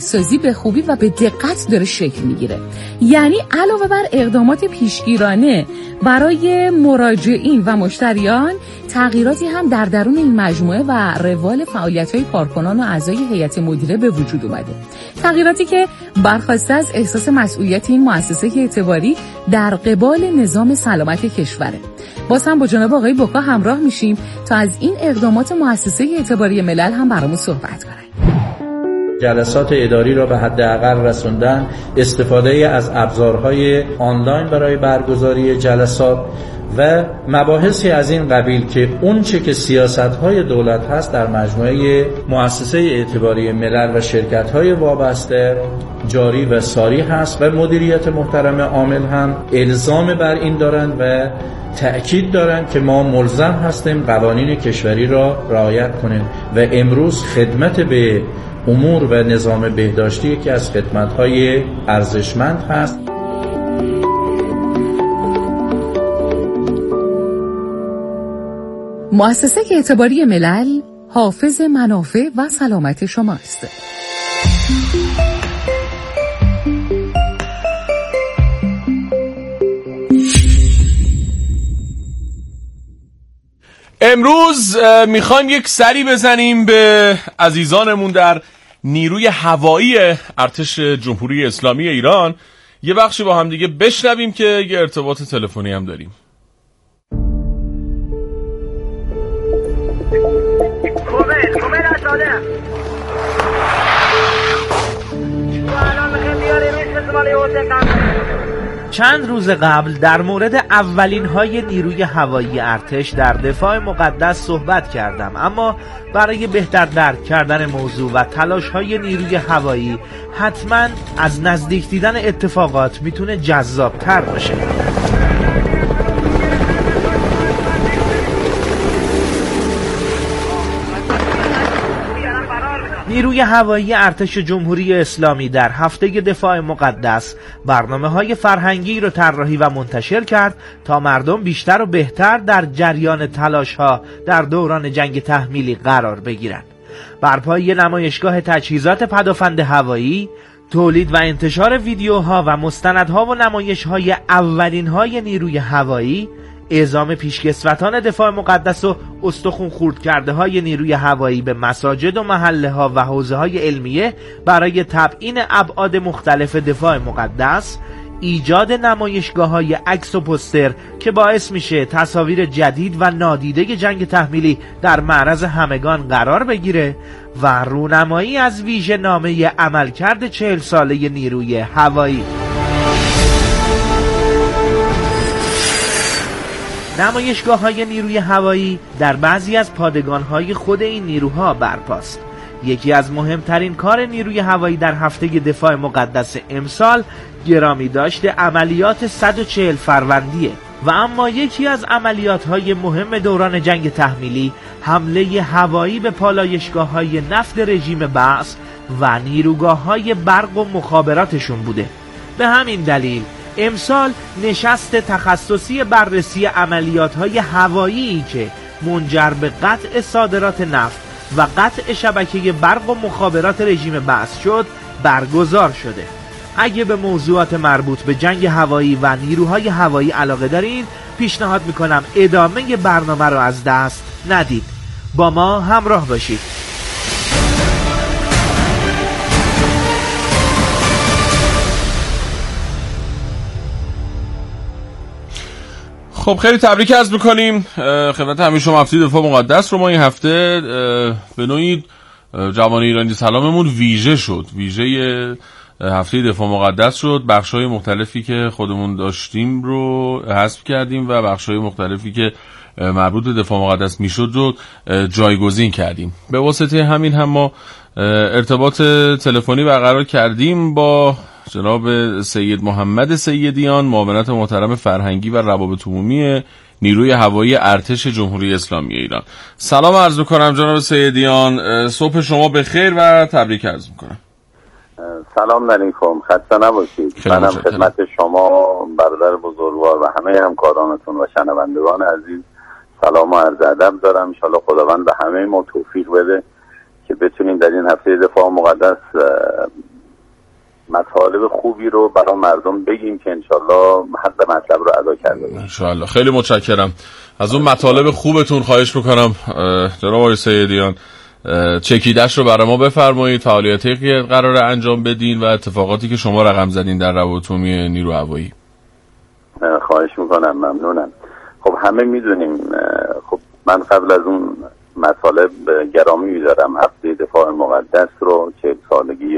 سازی به خوبی و به دقت داره شکل میگیره. یعنی علاوه بر اقدامات پیشگیرانه برای مراجعین و مشتریان، تغییراتی هم در درون این مجموعه و روال فعالیت‌های کارکنان و اعضای هیئت مدیره به وجود اومده. تغییراتی که برخواسته از احساس مسئولیت این مؤسسه اعتباری در قبال نظام سلامت کشوره. باز هم با جناب آقای بوکا همراه میشیم تا از این اقدامات مؤسسه اعتباری ملل هم برامون صحبت کنن. جلسات اداری را به حداقل رسوندن، استفاده از ابزارهای آنلاین برای برگزاری جلسات و مباحثی از این قبیل که اون چه که سیاست‌های دولت هست در مجموعه مؤسسه اعتباری ملل و شرکت‌های وابسته جاری و ساری هست و مدیریت محترم عامل هم الزام بر این دارند و تأکید دارند که ما ملزم هستیم قوانین کشوری را رعایت کنیم و امروز خدمت به امور و نظام بهداشتی که از خدمت‌های ارزشمند هست. مؤسسه اعتباری ملل حافظ منافع و سلامت شماست. امروز میخوایم یک سری بزنیم به عزیزانمون در نیروی هوایی ارتش جمهوری اسلامی ایران. یه بخشی با هم دیگه بشنویم که یه ارتباط تلفنی هم داریم. چند روز قبل در مورد اولین های نیروی هوایی ارتش در دفاع مقدس صحبت کردم، اما برای بهتر درک کردن موضوع و تلاش های نیروی هوایی حتما از نزدیک دیدن اتفاقات میتونه جذاب تر باشه. نیروی هوایی ارتش جمهوری اسلامی در هفته دفاع مقدس برنامه‌های فرهنگی رو طراحی و منتشر کرد تا مردم بیشتر و بهتر در جریان تلاش‌ها در دوران جنگ تحمیلی قرار بگیرند. برپایی نمایشگاه تجهیزات پدافند هوایی، تولید و انتشار ویدیوها و مستندها و نمایش‌های اولین‌های نیروی هوایی، اعزام پیشکسوتان دفاع مقدس و استخوان خورد کرده های نیروی هوایی به مساجد و محله ها و حوزه های علمیه برای تبیین ابعاد مختلف دفاع مقدس، ایجاد نمایشگاه های عکس و پوستر که باعث میشه تصاویر جدید و نادیده جنگ تحمیلی در معرض همگان قرار بگیره و رونمایی از ویژه نامه عملکرد 40 ساله نیروی هوایی. نمایشگاه‌های نیروی هوایی در بعضی از پادگان‌های خود این نیروها برپاست. یکی از مهمترین کار نیروی هوایی در هفته دفاع مقدس امسال گرامی داشت عملیات 140 فروردیه و اما یکی از عملیات‌های مهم دوران جنگ تحمیلی حمله هوایی به پالایشگاه‌های نفت رژیم بعث و نیروگاه‌های برق و مخابراتشون بوده. به همین دلیل امسال نشست تخصصی بررسی عملیات‌های هوایی که منجر به قطع صادرات نفت و قطع شبکه برق و مخابرات رژیم بعث شد برگزار شده. اگه به موضوعات مربوط به جنگ هوایی و نیروهای هوایی علاقه دارین، پیشنهاد میکنم ادامه برنامه رو از دست ندید. با ما همراه باشید. خب خیلی تبریک عرض میکنیم خدمت همه شما. هفته دفاع مقدس رو ما این هفته به نوعی جوان ایرانی سلاممون ویژه شد، ویژه هفته دفاع مقدس شد. بخش‌های مختلفی که خودمون داشتیم رو حذف کردیم و بخش‌های مختلفی که مربوط به دفاع مقدس میشد رو جایگزین کردیم. به واسطه همین هم ما ارتباط تلفنی برقرار کردیم با جناب سید محمد سیدیان، معاونت محترم فرهنگی و روابط عمومی نیروی هوایی ارتش جمهوری اسلامی ایران. سلام عرض می‌کنم جناب سیدیان، صبح شما بخیر و تبریک عرض می‌کنم. سلام علیکم، خسته نباشید. منم خدمت شما برادر بزرگوار و همه همکارانتون و شنوندگان عزیز سلام و عرض ادب دارم. ان شاءالله خداوند به همه ما توفیق بده که بتونیم در این هفته دفاع مقدس مطالب خوبی رو برای مردم بگیم که انشالله حق مطلب رو ادا کرده باشیم. انشالله. خیلی متشکرم از اون مطالب خوبتون. خواهش میکنم جناب آقای سیدیان چکیدش رو برای ما بفرمایید، فعالیتی که قراره انجام بدین و اتفاقاتی که شما رقم زدین در روابط عمومی نیرو هوایی. خواهش میکنم، ممنونم. خب همه میدونیم، خب من قبل از اون مطالب گرامی میدارم هفته دفاع مقدس رو، 40 سالگی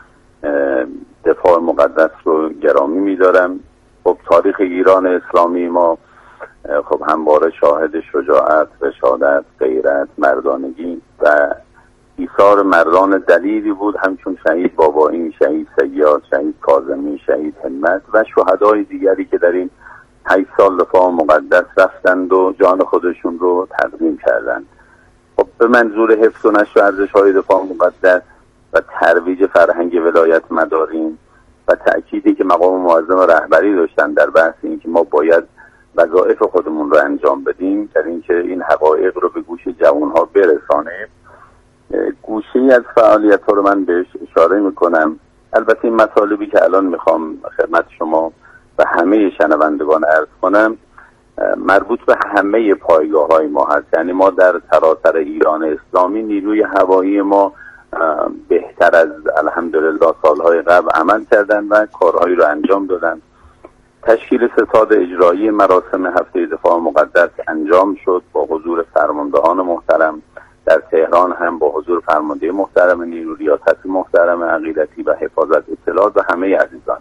دفاع مقدس رو گرامی میدارم. خب تاریخ ایران اسلامی ما خب همواره شاهد شجاعت، رشادت، غیرت، مردانگی و ایثار مردان دلیری بود، همچون شهید بابایی، شهید سیاد، شهید کاظمی، شهید همت و شهدای دیگری که در این 8 سال دفاع مقدس رفتند و جان خودشون رو تقدیم کردند. خب به منظور حفظ و نشر ارزش‌های دفاع مقدس و ترویج فرهنگ ولایت مدارین و تأکیدی که مقام معظم رهبری داشتن در بحث این که ما باید وظایف خودمون رو انجام بدیم، در اینکه این حقایق رو به گوش جوان‌ها برسانیم، گوشه‌ای از فعالیت‌ها رو من بهش اشاره میکنم. البته این مطالبی که الان میخوام خدمت شما و همه شنوندگان عرض کنم مربوط به همه پایگاه‌های ما هست. یعنی ما در سراسر ایران اسلامی نیروی هوایی ما بهتر از الحمدلله سالهای قبل عمل کردن و کارهایی رو انجام دادن. تشکیل ستاد اجرایی مراسم هفته دفاع مقدس انجام شد با حضور فرماندهان محترم در تهران، هم با حضور فرمانده محترم نیرو، ریاست محترم عقیدتی و حفاظت اطلاعات و همه عزیزان.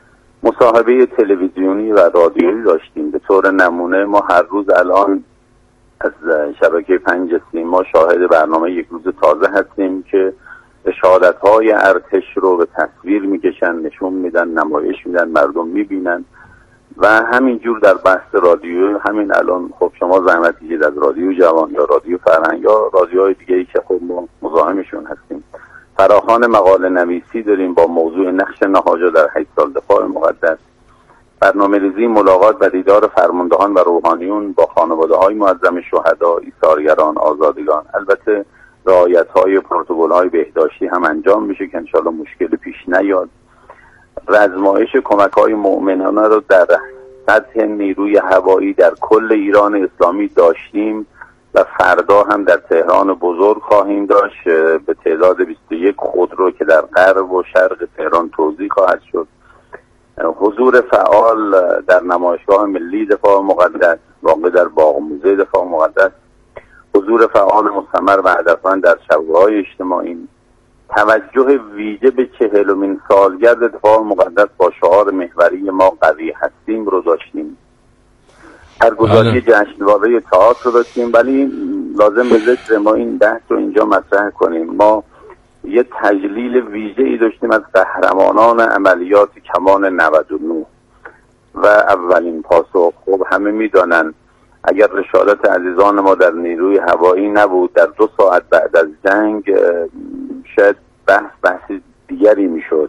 مصاحبه تلویزیونی و رادیویی داشتیم. به طور نمونه ما هر روز الان از شبکه 5 سیما شاهد برنامه یک روز تازه هستیم که شهادت‌های ارتش رو به تصویر میکشن، نشون میدن، نمایش میدن، مردم میبینن و همینجور در بحث رادیو. همین الان خب شما زحمت کشید از رادیو جوان یا رادیو فرهنگ یا رادیوهای دیگه‌ای که خب ما مزاحمشون هستیم. فراخوان مقاله نویسی داریم با موضوع نقش نهاجا در 8 سال دفاع مقدس، برنامه‌ریزی ملاقات و دیدار فرماندهان و روحانیون با خانواده‌های معظم شهدا، ایثارگران، آزادگان. البته رعایت‌های پروتکل‌های بهداشتی هم انجام میشه که انشالله مشکلی پیش نیاد. رزمایش کمک‌های مؤمنانه رو در سطح نیروی هوایی در کل ایران اسلامی داشتیم و فردا هم در تهران بزرگ خواهیم داشت به تعداد 21 خودرو که در غرب و شرق تهران توزیع خواهد شد. حضور فعال در نمایشگاه ملی دفاع مقدس واقع در باغ موزه دفاع مقدس، حضور فعال مستمر و هدفمند در شبکه‌های اجتماعی، توجه ویژه به 40مین سالگرد دفاع مقدس با شعار محوری ما قوی هستیم رو داشتیم. برگزاری جشنواره تئاتر رو داشتیم، ولی لازم به ذکر ما این بحث رو اینجا مطرح کنیم. ما یه تجلیل ویژه‌ای داشتیم از قهرمانان عملیات کمان 99 و اولین پاسخ. خب همه میدانن اگر رشادت عزیزان ما در نیروی هوایی نبود در 2 ساعت بعد از جنگ شاید بحث دیگری میشد.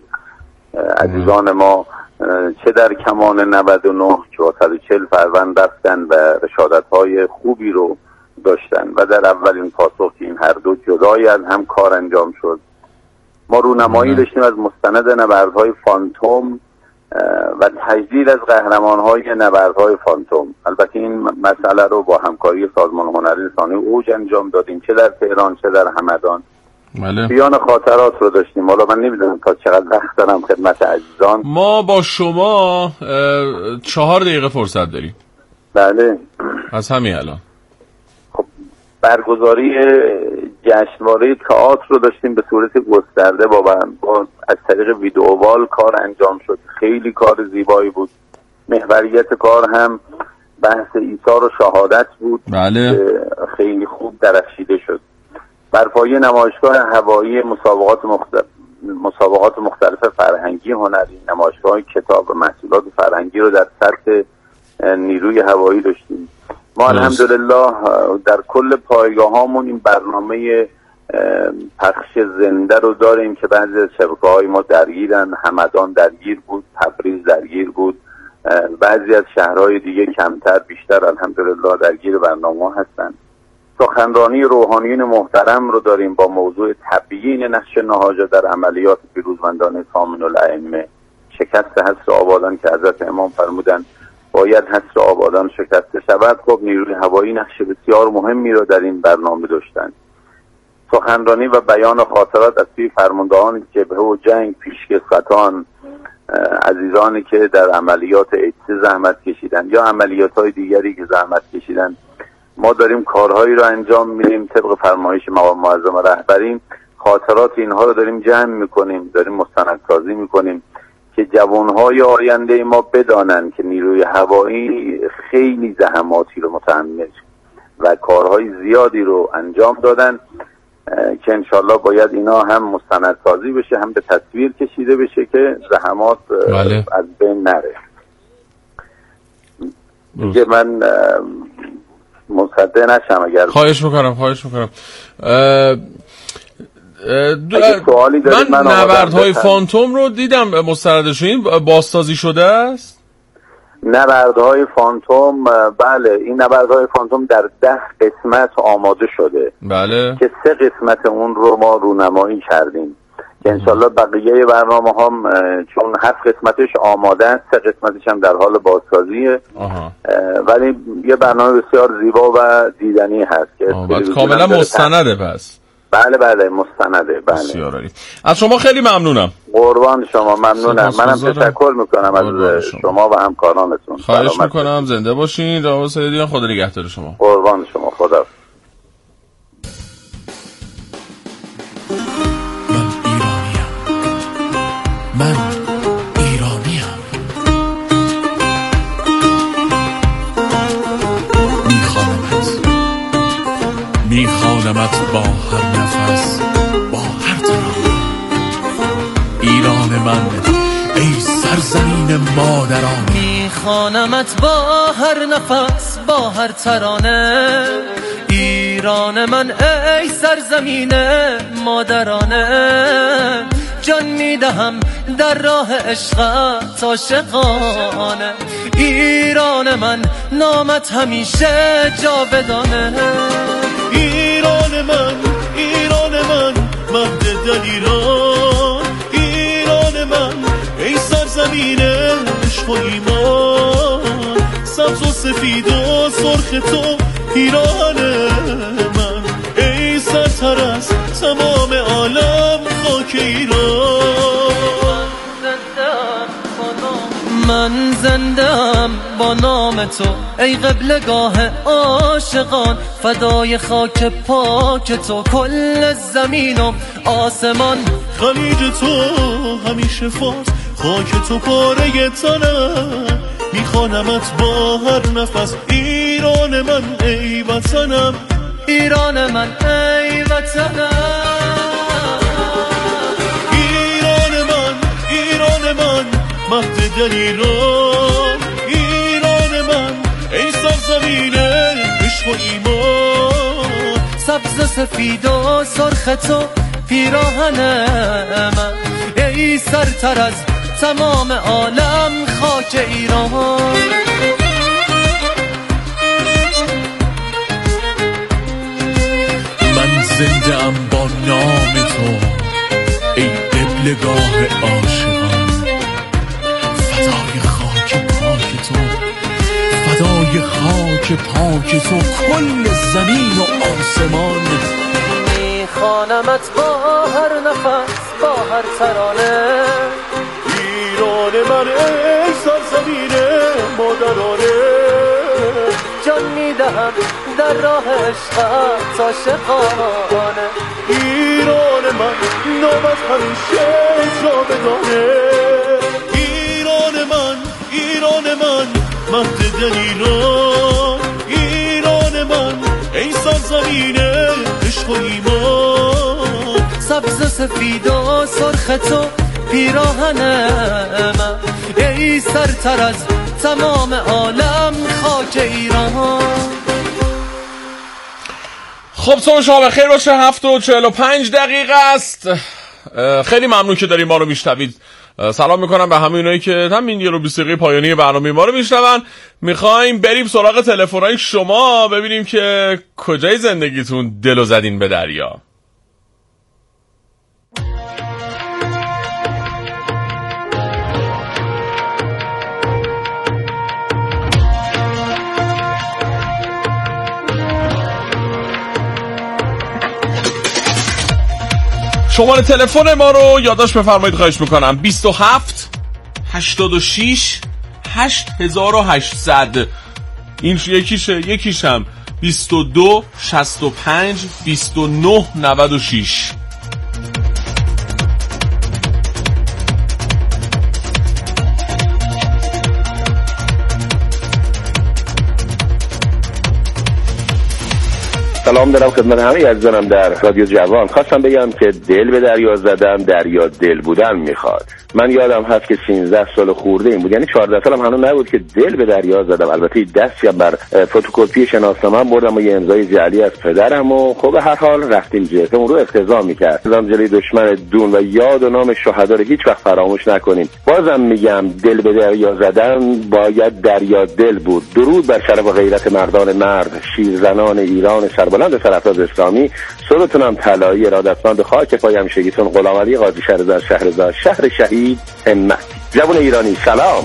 عزیزان ما چه در کمان 99 که 140 فروند رفتن و رشادت‌های خوبی رو داشتن و در اولین پاسخ که این هر دو جدای از هم کار انجام شد. ما رونمایی داشتیم از مستند نبردهای فانتوم و تجلیل از قهرمان‌های نبردهای فانتوم. البته این مسئله رو با همکاری سازمان هنر انسانی اوج انجام دادیم، چه در تهران چه در همدان. بیان خاطرات رو داشتیم. حالا من نمیدونم تا چقدر وقت دارم خدمت عزیزان. ما با شما 4 دقیقه فرصت داریم. بله از همین الان. خب برگزاری جشنواره تئاتر رو داشتیم به صورت گسترده با از طریق ویدئووال کار انجام شد. خیلی کار زیبایی بود. محوریت کار هم بحث ایثار و شهادت بود. بله. خیلی خوب درخشیده شد. برپایه نمایشگاه هوایی مسابقات مختلف فرهنگی هنری، نمایشگاه کتاب و محصولات فرهنگی رو در سطح نیروی هوایی داشتیم. ما الحمدلله در کل پایگاهامون این برنامه پخش زنده رو داریم که بعضی از شبکه‌های ما درگیرن. همدان درگیر بود، تبریز درگیر بود، بعضی از شهرهای دیگه کمتر بیشتر الحمدلله درگیر برنامه هستن. سخنرانی روحانیون محترم رو داریم با موضوع تبیین نقش نهاجا در عملیات پیروزمندانه ثامن الائمه، شکست حصر آبادان که حضرت امام فرمودن باید حصر آبادان شکسته شود. خب نیروی هوایی نقش بسیار مهمی را در این برنامه داشتند. سخنرانی و بیان خاطرات از سوی فرماندهان جبهه و جنگ، پیشکسوتان، عزیزانی که در عملیات ایدز زحمت کشیدن یا عملیات‌های دیگری که زحمت کشیدن، ما داریم کارهایی را انجام میدیم طبق فرمایش مقام معظم رهبری. خاطرات اینها رو داریم جمع میکنیم، داریم مستندسازی میکنیم که جوانهای آینده ما بدانند که نیروی هوایی خیلی زحماتی رو متحمل و کارهای زیادی رو انجام دادن که انشالله باید اینا هم مستندسازی بشه، هم به تصویر کشیده بشه که زحمات از بین نره. دیگه من مصدق نشم اگر خواهش میکنم. من نبردهای فانتوم رو دیدم مستندش، این بازسازی شده است؟ نبردهای فانتوم، بله، این نبردهای فانتوم در 10 قسمت آماده شده. بله. که 3 قسمت اون رو ما رونمایی کردیم که انشالله بقیه برنامه هم چون 7 قسمتش آماده است، 3 قسمتش هم در حال بازسازیه. ولی یه برنامه بسیار زیبا و دیدنی هست که کاملا مستنده. پس بله مستنده. بله. بسیار عالی. از شما خیلی ممنونم. قربان شما، ممنونم. منم تشکر میکنم از شما و همکارانتون. خواهش میکنم. زنده باشین. رها سیدیان، خدا نگهدار شما. قربان شما. خدا. من ایرانیم. میخوانمت با هر نفس، با هر ترانه. ایران من ای سرزمین مادرانه. میخوانمت با هر نفس، با هر ترانه. ایران من ای سرزمین مادرانه. جان میدهم در راه عشقت عاشقانه. ایران من نامت همیشه جاودانه. ایران من مهد دلیران. ایران من ای سرزمین عشق و ایمان. سبز و سفید و سرخ تو ایران من ای سرتر از تمام عالم خاک ایران. من زنده‌ام با نام تو ای قبلگاه عاشقان. فدای خاک پاک تو کل زمین و آسمان. خلیج تو همیشه فاز، خاک تو پاره تنم. میخوانمت با هر نفس. ایران من ای وطنم. ایران من ای وطنم. ایران من مهد دلیران. ایران من ای سرزمین عشق و ایمان. سبز سفید و سرخ تو پیراهن من. ای سرتر از تمام عالم خاک ایران. من زنده ام با نام تو ای قبلگاه عاشقان. فدای خاک پاک تو، فدای خاک پاک تو کل زمین و آسمان. میخوانمت با هر نفس، با هر ترانه. ایران من ای سرزمین مادرانه. جان میدهم در راه عشقت عاشقانه. ایران من نامت همیشه جاودانه. ایران من مهد دلیران. ایران من ای سرزمین عشق و ایمان. سبز سفید و سرخ تو پیراهن من. ای سرتر از تمام عالم خاک ایران. خب صبح شما بخیر باشه. 7:45 است. خیلی ممنون که دارین ما رو میشنوید. سلام میکنم به همه اونایی که همین 1:20 دقیقه پایانی برنامه ما رو میشنون. میخوایم بریم سراغ تلفن‌های شما ببینیم که کجای زندگیتون دلو زدین به دریا. شماره تلفن ما رو یادداشت بفرمایید خواهش میکنم. 27 86 8800. این یکیش هم 22 65 29 96. سلام دارم خدمت همه عزیزانم در رادیو جوان. خواستم بگم که دل به دریا زدن دریا دل بودن میخواد. من یادم هست که 13 سال خورده این بود، یعنی 14 سالم هنوز نبود که دل به دریا زدم. البته دستی هم بر فتوکپی شناسنامه بردم و یه امضای جعلی از پدرم و خب به هر حال رفتیم جهت اون رو اقتضا میکرد. نظام جلوی دشمن دون و یاد و نام شهدا رو هیچ وقت فراموش نکنیم. بازم میگم دل به دریا زدن باید دریا دل بود. درود بر شرف و غیرت مردان مرد، شیرزنان ایران سربلند سرافراز اسلامی. صورتونم طلایی، ارادتمند، خاک پای همیشگیتون. غلامعلی قاضی شهرزاد شهر شهید همت. جوان ایرانی سلام.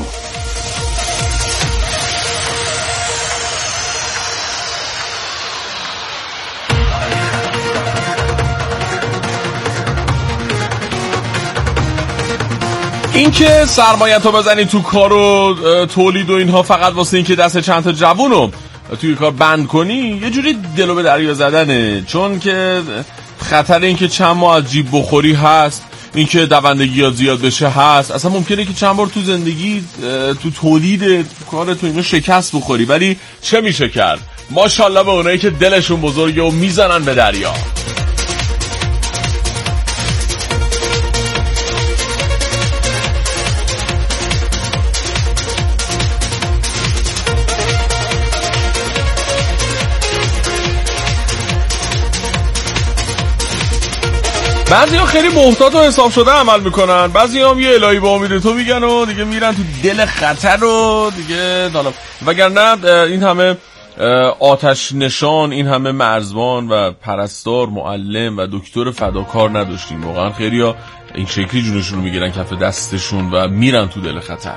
این که سرمایه‌تو بزنی تو کار و تولید و اینها فقط واسه این که دست چند تا جوونو توی کار بند کنی، یه جوری دلو به دریا زدنه. چون که خطر این که چند ماه از جیب بخوری هست، این که دوندگی ها زیاد بشه هست، اصلا ممکنه که چند بار تو زندگی تو تولید کار تو اینو شکست بخوری. ولی چه میشه کرد؟ ماشاءالله به اونایی که دلشون بزرگه و میزنن به دریا. بعضی ها خیلی محتاط و حساب شده عمل میکنن، بعضی هم یه الهی با امید تو میگن و دیگه میرن تو دل خطر و دیگه دالا. وگرنه این همه آتش نشان، این همه مرزبان و پرستار، معلم و دکتر فداکار نداشتیم. واقعا خیلی ها این شکلی جونشون رو میگیرن کف دستشون و میرن تو دل خطر.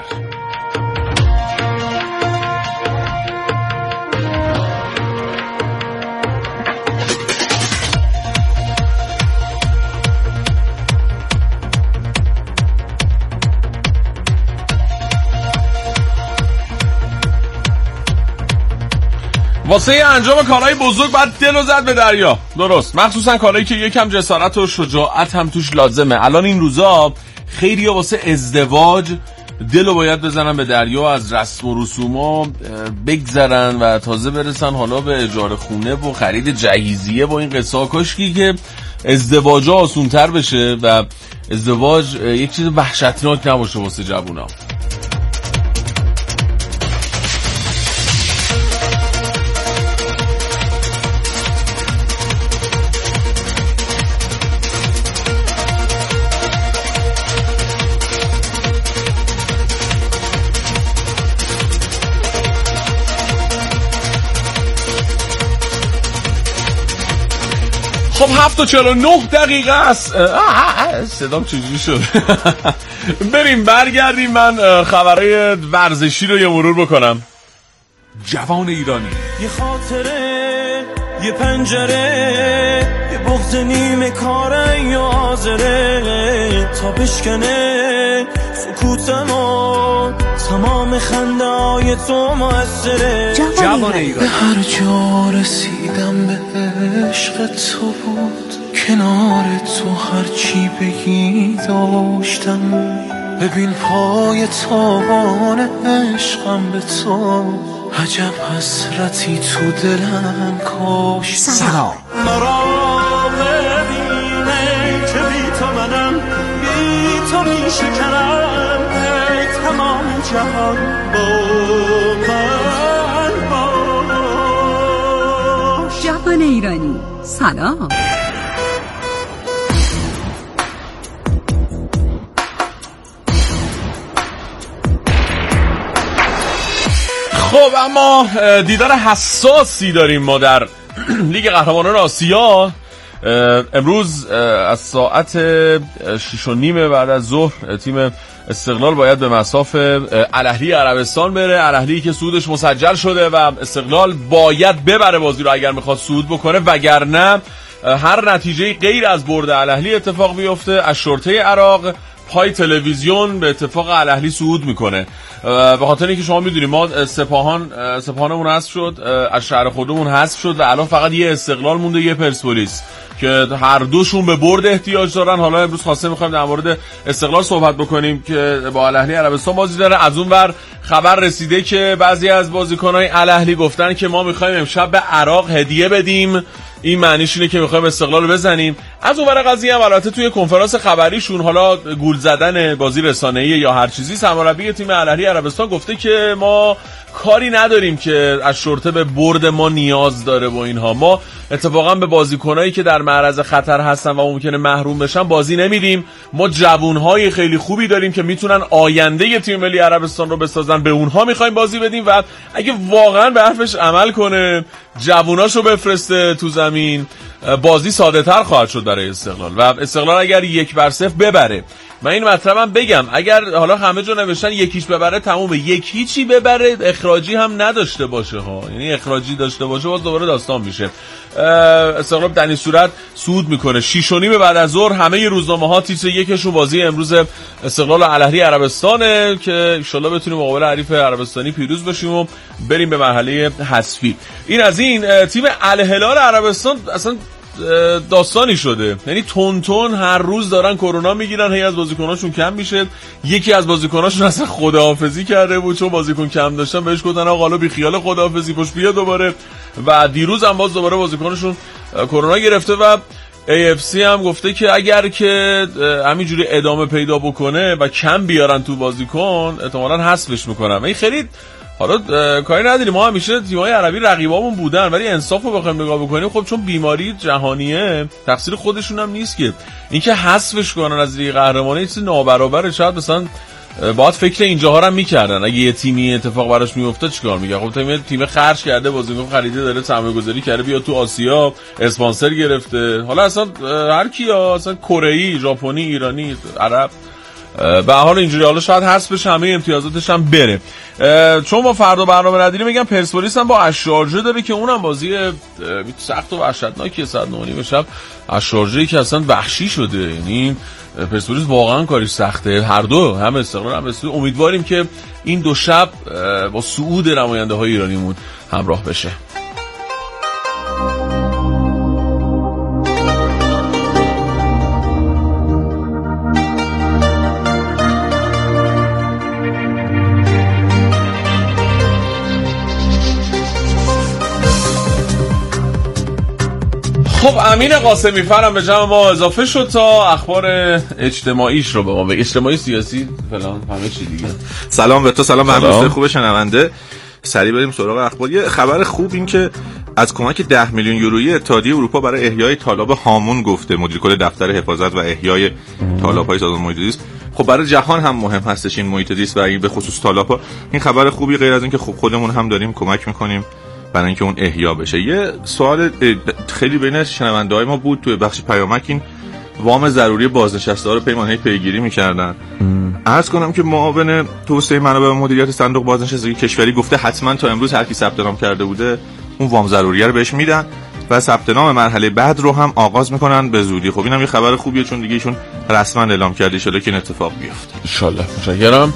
واسه انجام کارهای بزرگ باید دل و زد به دریا. درست، مخصوصا کارهایی که یکم جسارت و شجاعت هم توش لازمه. الان این روزا خیلی واسه ازدواج دل و باید بزنن به دریا، از رسم و رسوما بگذرن و تازه برسن حالا به اجاره خونه و خرید جهیزیه و این قصه. کاشکی که ازدواج ها آسون تر بشه و ازدواج یک چیز وحشتناک نباشه واسه جوونا. خب 7:49 است. صدام چجوری شد؟ بریم برگردیم. من خبرهای ورزشی رو یه مرور بکنم. جوان ایرانی. یه خاطره، یه پنجره، یه بغض نیمه کاره یا آزره، تا بشکنه سکوتمو تمام خنده های تو موثره. جوان ایرانی. به هر جا رسیدم به عشق تو بود، کنار تو هر چی بگی داشتم. ببین پای تابان عشقم به تو، عجب حسرتی تو دلم کاشت. سلام. مرا ببینه که بی تو منم، بی تو می شکنم، تمام جهان با من باش. جوان ایرانی سلام. خب اما دیدار حساسی داریم ما در لیگ قهرمانان آسیا. امروز از ساعت 6:30 بعد از ظهر تیم استقلال باید به مصاف الاهلی عربستان بره. الاهلی که صعودش مسجل شده و استقلال باید ببره بازی رو اگر میخواد صعود بکنه، وگرنه هر نتیجه غیر از برد الاهلی اتفاق بیفته، از شرطه عراق پای تلویزیون به اتفاق الاهلی صعود میکنه. به خاطر اینکه شما میدونید ما سپاهانمون حذف شد، از شهر خودمون حذف شد و الان فقط یه استقلال مونده، یه پرسپولیس که هر دوشون به برد احتیاج دارن. حالا امروز خواسته میخوایم در مورد استقلال صحبت بکنیم که با الاهلی عربستان بازی داره. از اون ور خبر رسیده که بعضی از بازیکنای الاهلی گفتن که ما میخوایم امشب به عراق هدیه بدیم، این معنیش اینه که میخوایم استقلال رو بزنیم. از اون ور قضیه هم البته توی کنفرانس خبریشون، حالا گول زدن بازی رسانه‌ای یا هر چیزی، سرمربی تیم الاهلی عربستان گفته که ما کاری نداریم که از شرطه به برد ما نیاز داره و اینها. ما اتفاقا به بازیکنایی که در معرض خطر هستن و ممکنه محروم بشن بازی نمیدیم. ما جوانهای خیلی خوبی داریم که میتونن آینده تیم ملی عربستان رو بسازن، به اونها میخوایم بازی بدیم و اگه واقعا به حرفش عمل کنه، جووناشو بفرسته تو زمین، بازی ساده تر خواهد شد برای استقلال و استقلال اگر 1-0 ببره، من این مطلبم بگم، اگر حالا همه جا نوشتن 1-0 ببره تمومه، 1-0 ببره اخراجی هم نداشته باشه ها، یعنی اخراجی داشته باشه باز دوباره داستان میشه. استقلال در این صورت صعود میکنه. 6:30 بعد از ظهر همه روزنامه‌ها تیتر یکشون بازی امروز استقلال و الاهلی عربستانه که ان شاءالله بتونیم مقابل حریف عربستانی پیروز بشیم و بریم به مرحله حذفی. این از این. تیم الهلال عربستان اصلا داستانی شده، یعنی تون هر روز دارن کرونا میگیرن، هی از بازیکناشون کم میشه. یکی از بازیکناشون اصلا خداحافظی کرده بود چون بازیکن کم داشتن، بهش گفتن آقا حالا بی خیال خداحافظی پوش بیا دوباره، و دیروز هم باز دوباره بازیکناشون کرونا گرفته و AFC هم گفته که اگر که همینجوری ادامه پیدا بکنه و کم بیارن تو بازیکن احتمالاً حذفش میکنن. این خیلی حالا کاری نداریم، ما همیشه تیم‌های عربی رقیبامون بودن، ولی انصافو بخوایم نگاه بکنیم خب چون بیماری جهانیه تقصیر خودشون هم نیست که اینکه حذفش کنن از لیگ قهرمانی چیز نابرابره. شاید مثلا باید فکر اینجاها رو هم می‌کردن، اگه یه تیمی اتفاق براش میفته چیکار می‌کنه؟ خب تیم خرج کرده، بازیکن خریده، داره سرمایه‌گذاری کرده، بیا تو آسیا اسپانسر گرفته، حالا اصلا هر کیا، اصلا کره‌ای، ژاپنی، ایرانی، عرب، به حال اینجوری حالا شاید حذف بشه، همه امتیازاتش هم بره. چون ما فردا برنامه نداریم میگم پرسپولیس هم با اشارجه داره که اونم بازی سخت و وحشتناکیه، ساعت 9:30 شب. اشارجه‌ای که اصلا وحشی شده، یعنی پرسپولیس واقعا کاری سخته. هر دو، هم استقلال هم استقلال. امیدواریم که این دو شب با صعود نماینده‌های ایرانیمون همراه بشه. خب امین قاسمی فرم به جمع ما اضافه شد تا اخبار اجتماعیش رو به ما بگه، اجتماعی سیاسی فلان همه چی دیگه. سلام به تو، سلام به دوستان خوب شنونده. سریع بریم سراغ اخبار. یه خبر خوب این که از کمک 10 میلیون یورویی اتحادیه اروپا برای احیای تالاب هامون گفته مدیر کل دفتر حفاظت و احیای تالاب‌های سازمان محیط زیست. خب برای جهان هم مهم هستش این محیط زیست و به خصوص تالاب‌ها. این خبر خوبی، غیر از این که خب خودمون هم داریم کمک می‌کنیم برای اینکه اون احیا بشه. یه سوال خیلی بین شنونده‌های ما بود توی بخش پیامک، این وام ضروری بازنشسته‌ها رو پیمانه‌ای پیگیری می‌کردن. عرض کنم که معاون توسعه منابع و مدیریت صندوق بازنشستگی کشوری گفته حتما تا امروز هر کی ثبت نام کرده بوده اون وام ضروری رو بهش میدن و ثبت نام مرحله بعد رو هم آغاز میکنن به زودی. خب اینم یه خبر خوبیه چون دیگه ایشون رسما اعلام کرده شده که این اتفاق بیفته ان شاء الله. متشکرم.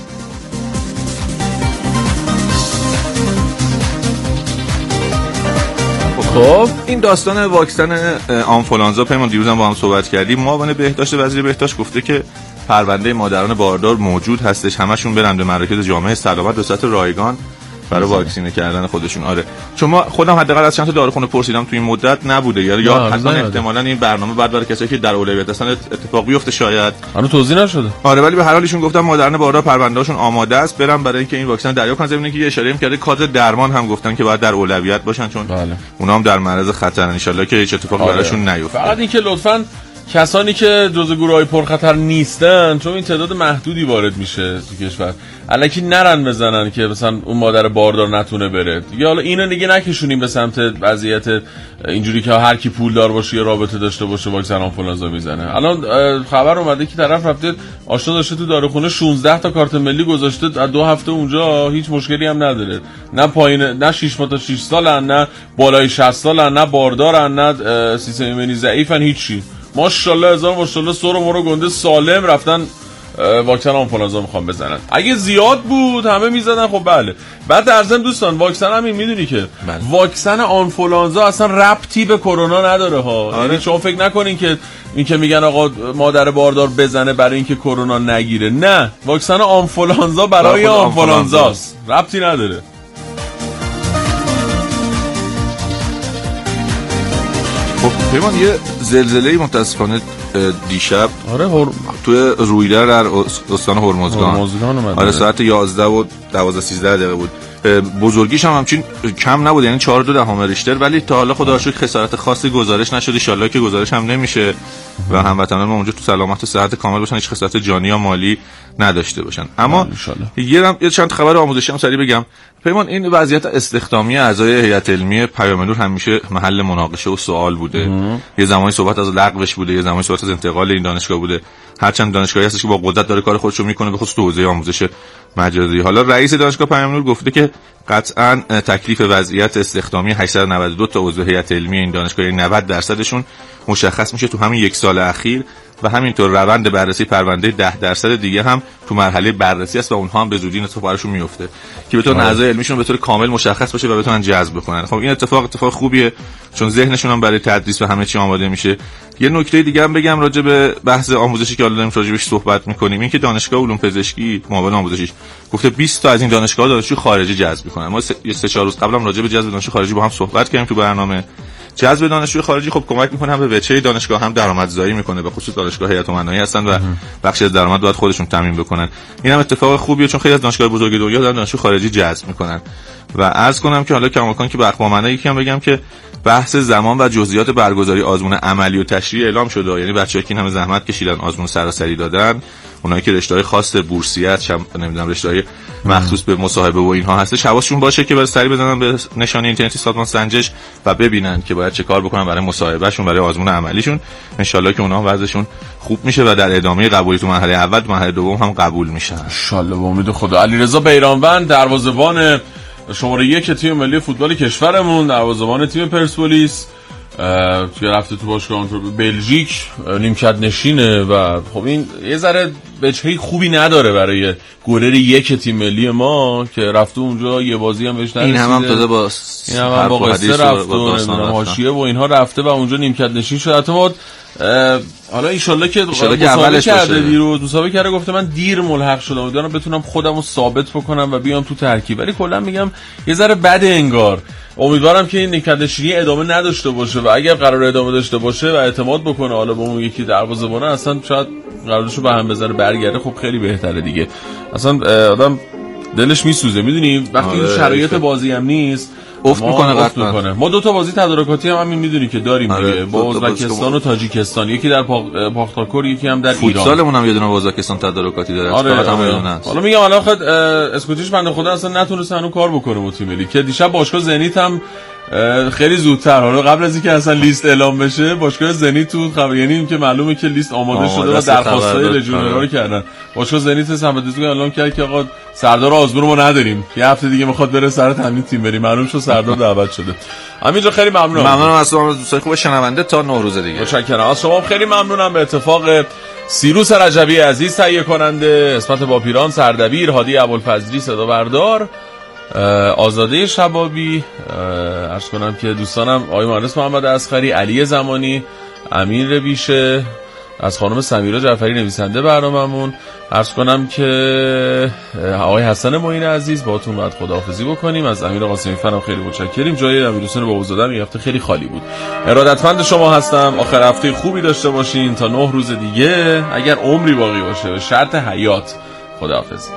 خب این داستان واکسن آنفولانزا پیمان دیروز هم با هم صحبت کردیم. معاون بهداشت وزیر بهداشت گفته که پرونده مادران باردار موجود هستش، همشون برن به مراکز جامعه سلامت به صورت رایگان برای واکسینه کردن خودشون. آره چون ما خودم حداقل از چند تا داروخونه پرسیدم تو این مدت نبوده، یا حتما احتمالاً این برنامه بعد برای کسایی که در اولویت هستن اتفاق بیفته شاید. هنوز توضیح نشده. آره ولی به هر حال ایشون گفتن مادران باردار پرونده‌هاشون آماده است برن برای اینکه این واکسن دریافت کنن. زمینه که یه اشاره کرده کادر درمان هم گفتن که باید در اولویت باشن چون اونا هم در معرض خطرن، ان شاءالله که هیچ اتفاقی براشون نیفته. فقط اینکه لطفاً کسانی که جزو گروه‌های پرخطر نیستن، چون این تعداد محدودی وارد میشه تو کشور، الکی نرن بزنن که مثلا اون مادر باردار نتونه بره دیگه. حالا اینو دیگه نکشونیم به سمت وضعیت اینجوری که هر کی پولدار باشه یا رابطه داشته باشه واکسن آنفولانزا میزنه. الان خبر اومده که طرف رفته آشنا داشته تو داروخونه 16 تا کارت ملی گذاشته، 2 هفته اونجا هیچ مشکلی هم نداره، نه پایین، نه 6 ماه تا 6 سالن، نه بالای 60 سالن، نه باردارن، نه سیستم ایمنی ضعیفن، هیچی. ماشاءالله هزار ماشاءالله سر و مرو گنده سالم رفتن واکسن آنفولانزا میخوام بزنن. اگه زیاد بود همه میزدن، خب بله. بعد در ضمن دوستان واکسن هم این میدونی که واکسن آنفولانزا اصلا ربطی به کرونا نداره ها. یعنی شما فکر نکنین که این که میگن آقا مادر باردار بزنه برای اینکه کرونا نگیره، نه، واکسن آنفولانزا برای آنفولانزاست، ربطی نداره. پیمان یه زلزله‌ای متاسفانه دیشب توی رویدر در استان هرمزگان آره ساعت 11 و 12-13 دقیقه بود. بزرگیش هم همچین کم نبود، یعنی 4.2 ریشتر، ولی تا حالا خدا رو شکر خسارت خاصی گزارش نشد. ان شاءالله که گزارش هم نمیشه و هموطنان ما اونجا تو سلامت و صحت کامل باشن، هیچ خسارت جانی یا مالی نداشته باشن. اما یه چند خبر آموزشی هم سریع بگم. پیمان این وضعیت استخدامی اعضای هیئت علمی پیام نور همیشه محل مناقشه و سوال بوده. یه زمانی صحبت از لغوش بوده، یه زمانی صحبت از انتقال این دانشگاه بوده. هرچند دانشگاهی هستش که با قدرت داره کار خودش رو میکنه، به خصوص تو حوزه آموزش مجازی. حالا رئیس دانشگاه پیام نور گفته که قطعاً تکلیف وضعیت استخدامی 892 تا عضو هیئت علمی این دانشگاه 90% مشخص میشه تو همین یک سال اخیر و همینطور روند بررسی پرونده 10% دیگه هم تو مرحله بررسی است و اونها هم به زودی اتفاقشون میفته که بتونن اعضای علمیشون به طور کامل مشخص باشه و بتونن جذب بکنن. خب این اتفاق خوبیه چون ذهنشون هم برای تدریس و همه چی آماده میشه. یه نکته دیگه هم بگم راجع به بحث آموزشی که الان راجع بهش صحبت می‌کنیم، این که دانشگاه علوم پزشکی معاون آموزشیش گفته 20 تا از این دانشگاه دانشجو خارجی جذب می‌کنن. ما 3-4 روز قبلم راجع به جذب دانشجو خارجی با هم صحبت کردیم تو برنامه. جذب دانشجوی خارجی خب کمک میکنه هم به وجهه دانشگاه هم درآمدزایی میکنه، به خصوص دانشگاه هیئت امنایی هستن و بخشی از درآمد باید خودشون تامین بکنن. این هم اتفاق خوبیه چون خیلی از دانشگاه بزرگ دنیا دارن دانشجو خارجی جذب میکنن. و عرض کنم که حالا کماکان که به اخبار یکی هم بگم که بحث زمان و جزئیات برگزاری آزمون عملی و تشریعی اعلام شده. یعنی بچه‌ها که این همه زحمت کشیدن آزمون سراسری دادن، اونایی که رشته‌های خاص بورسیت نمیدونم رشته‌های مخصوص به مصاحبه و اینها هست، حواسشون باشه که برای سری بزنن به نشانه اینترنتی سازمان سنجش و ببینن که باید چه کار بکنن برای مصاحبهشون، برای آزمون عملیشون. ان شاءالله که اونها وضعشون خوب میشه و در ادامه قبولی تو مرحله اول و مرحله دوم هم قبول میشن ان شاءالله به امید خدا. علیرضا بیرانوند دروازه‌بان شماره 1 تیم ملی فوتبال کشورمون، دروازه‌بان تیم پرسپولیس، توی رفته تو باشگاه بلژیک نیمکت نشینه و خب این یه ذره بچه‌ای خوبی نداره برای گلر 1 تیم ملی ما که رفته اونجا یه بازی هم بهش نرسیده. این هم تازه با قصه رفت و حاشیه و اینها رفته و اونجا نیمکت نشین شده. حتی ما حالا ایشالله که مسابقه کرده دیروز مسابقه کرده، گفته من دیر ملحق شدم امیدوارم بتونم خودمو ثابت بکنم و بیام تو ترکیب، ولی کلا میگم یه ذره بده انگار. امیدوارم که این نیمکت‌نشینی ادامه نداشته باشه و اگر قرار ادامه داشته باشه و اعتماد بکنه حالا به اون یکی دروازه‌بان اصلا شاید قراردادشو به هم بذاره برگرده، خب خیلی بهتره دیگه. اصلا آدم دلش میسوزه میدونی وقتی این شرایط بازی هم نیست افت میکنه. ما 2 تا بازی تدارکاتی هم همین میدونی که داریم دیگه با ازبکستان و تاجیکستان، یکی در پاختاکور یکی هم در ایران. فوتسالمون هم یه دونه با ازبکستان تدارکاتی داره. حالا میگم الان خود اسکوتیش بنده خدا اصلا نتونست هنوز کار بکنه با تیم ملی که دیشب باشگاه زنیت هم خیلی زودتر حالا قبل از اینکه اصلا لیست اعلام بشه باشگاه زنیت تو خبر یعنی این که معلومه که لیست آماده شده و درخواستای لژیونرها رو کردن. باشگاه زنیت سمبدیزو اعلام کرد که آقا سردار آزمون ما نداریم، یه هفته دیگه میخواد بره سر تمرین تیم بریم. معلوم شد سردار دعوت شده. همینجا خیلی ممنونم از شما دوستای خوب شنونده تا 9 روز دیگه. متشکرم از شما، خیلی ممنونم. به اتفاق سیروس رجبی عزیز تهیه کننده، اسمت باپیران سردبیر، هادی ابوالفضلی صدا بردار، آزاده شبابی، عرض کنم که دوستانم آقای مهندس محمد اصغری، علی زمانی، امیر بیشه، از خانم سمیرا جعفری نویسنده برنامه‌مون، عرض کنم که آقای حسن معین عزیز باهاتون باید خداحافظی بکنیم. از امیر قاسمی فنم خیلی متشکریم. جای امیرحسین بابازاده این هفته خیلی خالی بود. ارادتمند شما هستم. آخر هفته خوبی داشته باشین تا 9 روز دیگه اگر عمری باقی باشه، به شرط حیات. خداحافظ.